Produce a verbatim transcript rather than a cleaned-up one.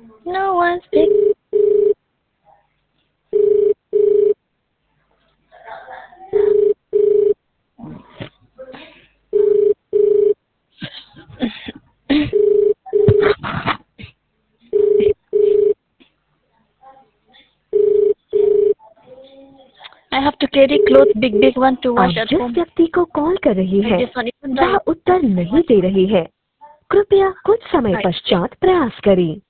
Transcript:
No one's pick. I have to carry clothes, big big one to आप wash at जिस home. व्यक्ति को call कर रही I है guess on even वह right. उत्तर नहीं दे रही है। कृपया कुछ समय Right. पश्चात प्रयास करें।